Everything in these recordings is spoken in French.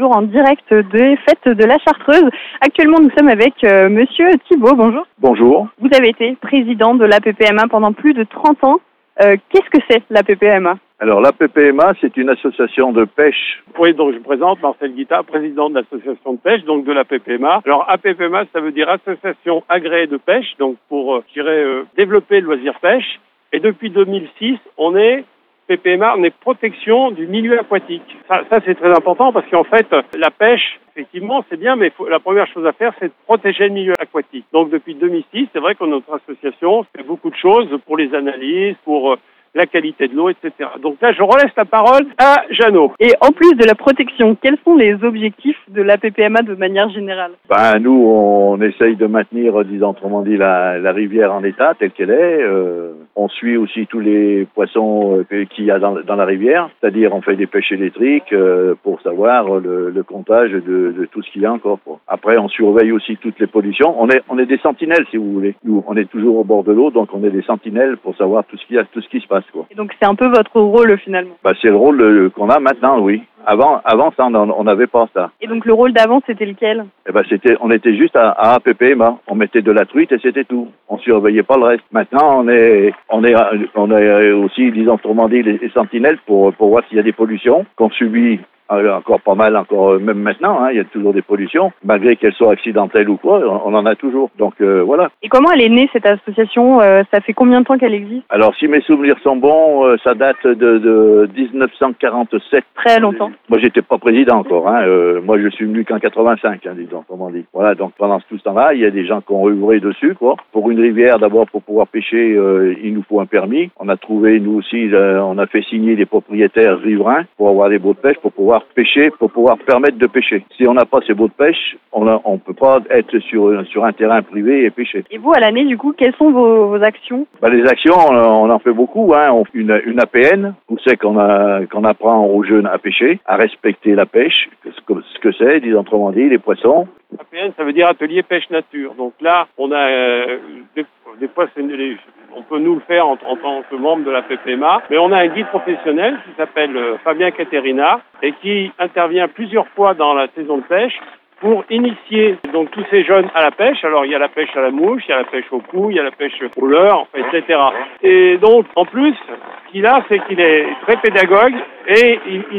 toujours en direct des fêtes de la Chartreuse. Actuellement, nous sommes avec Monsieur Thibault. Bonjour. Bonjour. Vous avez été président de l'APPMA pendant plus de 30 ans. Qu'est-ce que c'est l'APPMA ? Alors l'APPMA, c'est une association de pêche. Oui, donc je me présente, Marcel Guittard, président de l'association de pêche, donc de l'APPMA. Alors APPMA, ça veut dire Association agréée de pêche, donc pour, développer le loisir pêche. Et depuis 2006, on est PPMA, on est protection du milieu aquatique. Ça c'est très important parce qu'en fait, la pêche, effectivement, c'est bien, mais la première chose à faire, c'est de protéger le milieu aquatique. Donc depuis 2006, c'est vrai que notre association fait beaucoup de choses pour les analyses, pour la qualité de l'eau, etc. Donc là, je relaisse la parole à Jeannot. Et en plus de la protection, quels sont les objectifs de l'APPMA de manière générale ? Nous, on essaye de maintenir, disons autrement dit, la rivière en état telle qu'elle est. On suit aussi tous les poissons qu'il y a dans la rivière, c'est-à-dire on fait des pêches électriques pour savoir le comptage de tout ce qu'il y a encore. Après, on surveille aussi toutes les pollutions. On est des sentinelles, si vous voulez. Nous, on est toujours au bord de l'eau, donc on est des sentinelles pour savoir tout ce qui se passe. Et donc c'est un peu votre rôle finalement. C'est le rôle qu'on a maintenant, oui. Avant ça, on n'avait pas ça. Et donc le rôle d'avant, c'était lequel ? On était juste à APPMA. On mettait de la truite et c'était tout. On surveillait pas le reste. Maintenant, on est aussi, disons autrement dit, les sentinelles pour voir s'il y a des pollutions qu'on subit. Encore pas mal, même maintenant, il y a toujours des pollutions, malgré qu'elles soient accidentelles ou quoi, on en a toujours. Donc voilà. Et comment elle est née cette association ? Ça fait combien de temps qu'elle existe ? Alors si mes souvenirs sont bons, ça date de 1947. Très longtemps. Moi j'étais pas président encore. Moi je suis venu qu'en 85, disons comment dit. Voilà, donc pendant tout ce temps-là, il y a des gens qui ont œuvré dessus, quoi. Pour une rivière, d'abord pour pouvoir pêcher, il nous faut un permis. On a trouvé, nous aussi, on a fait signer les propriétaires riverains pour avoir des bots de pêche, pour pouvoir pêcher, pour pouvoir permettre de pêcher. Si on n'a pas ces bots de pêche, on peut pas être sur un terrain privé et pêcher. Et vous, à l'année, du coup, quelles sont vos actions ? Les actions, on en fait beaucoup. On fait une APN, où c'est qu'on apprend aux jeunes à pêcher, à respecter la pêche, ce que c'est, disons autrement dit, les poissons. APN, ça veut dire Atelier Pêche Nature. Donc là, on a des fois, on peut nous le faire en tant que membre de la PPMA, mais on a un guide professionnel qui s'appelle Fabien Caterina et qui intervient plusieurs fois dans la saison de pêche pour initier donc tous ces jeunes à la pêche. Alors il y a la pêche à la mouche, il y a la pêche au cou, il y a la pêche au leurre, etc. Et donc en plus, ce qu'il a, c'est qu'il est très pédagogue et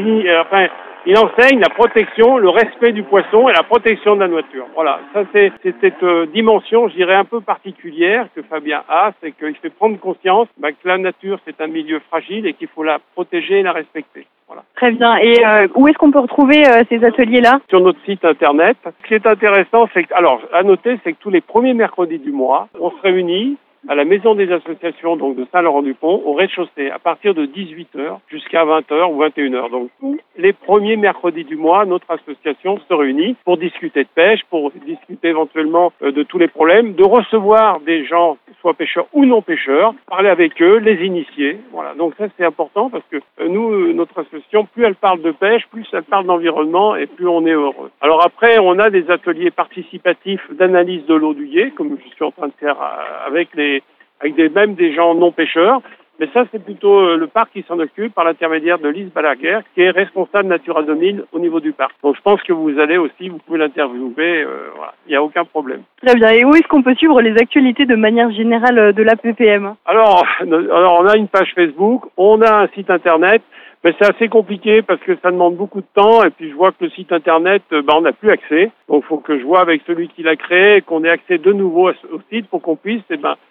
il enseigne la protection, le respect du poisson et la protection de la nature. Voilà, ça c'est cette dimension, je dirais, un peu particulière que Fabien a, c'est qu'il fait prendre conscience que la nature c'est un milieu fragile et qu'il faut la protéger et la respecter. Voilà. Très bien. Et où est-ce qu'on peut retrouver ces ateliers-là ? Sur notre site internet. Ce qui est intéressant, à noter, c'est que tous les premiers mercredis du mois, on se réunit à la maison des associations donc de Saint-Laurent-du-Pont, au rez-de-chaussée, à partir de 18h jusqu'à 20h ou 21h. Donc, les premiers mercredis du mois, notre association se réunit pour discuter de pêche, pour discuter éventuellement de tous les problèmes, de recevoir des gens, soit pêcheurs ou non pêcheurs, parler avec eux, les initier. Voilà. Donc ça, c'est important parce que nous, notre association, plus elle parle de pêche, plus elle parle d'environnement et plus on est heureux. Alors après, on a des ateliers participatifs d'analyse de l'eau du Yé, comme je suis en train de faire avec même des gens non pêcheurs. Mais ça, c'est plutôt le parc qui s'en occupe par l'intermédiaire de Lise Balaguer, qui est responsable Natura 2000 au niveau du parc. Donc je pense que vous pouvez l'interviewer, voilà, il n'y a aucun problème. Très bien. Et où est-ce qu'on peut suivre les actualités de manière générale de l'APPMA ? Alors, on a une page Facebook, on a un site internet, mais c'est assez compliqué parce que ça demande beaucoup de temps et puis je vois que le site internet, on n'a plus accès. Donc il faut que je vois avec celui qui l'a créé, qu'on ait accès de nouveau au site pour qu'on puisse,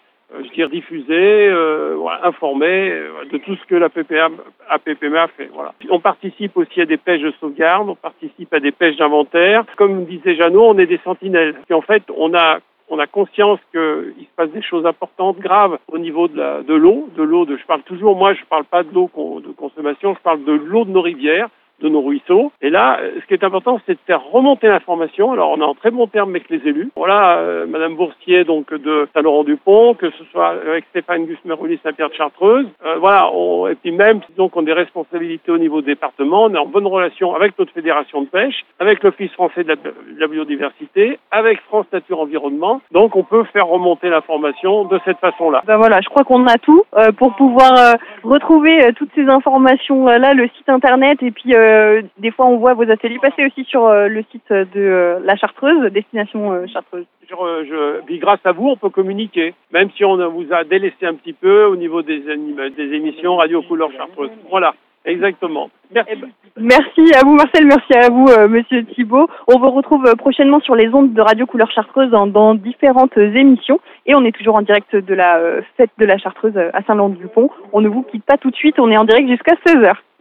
diffuser, informer de tout ce que la APPMA fait. Voilà. On participe aussi à des pêches de sauvegarde, on participe à des pêches d'inventaire. Comme disait Jeannot, on est des sentinelles. Et en fait, on a conscience qu'il se passe des choses importantes, graves au niveau de l'eau. Je parle pas de l'eau de consommation, je parle de l'eau de nos rivières, de nos ruisseaux. Et là, ce qui est important, c'est de faire remonter l'information. Alors, on est en très bon terme avec les élus. Voilà, Madame Boursier, donc, de Saint-Laurent-du-Pont, que ce soit avec Stéphane Gus-Merulli, Saint-Pierre-de-Chartreuse. Et puis même, disons qu'on a des responsabilités au niveau département, on est en bonne relation avec notre fédération de pêche, avec l'Office français de la biodiversité, avec France Nature Environnement. Donc, on peut faire remonter l'information de cette façon-là. Voilà, je crois qu'on a tout pour pouvoir retrouver toutes ces informations-là, le site internet et puis des fois on voit vos ateliers passer aussi sur le site de la Chartreuse, destination Chartreuse. Puis grâce à vous, on peut communiquer, même si on vous a délaissé un petit peu au niveau des émissions Radio Couleur Chartreuse. Voilà, exactement. Merci. Merci à vous Marcel, merci à vous Monsieur Thibault. On vous retrouve prochainement sur les ondes de Radio Couleur Chartreuse dans différentes émissions et on est toujours en direct de la fête de la Chartreuse à Saint-Laurent-du-Pont. On ne vous quitte pas tout de suite, on est en direct jusqu'à 16h.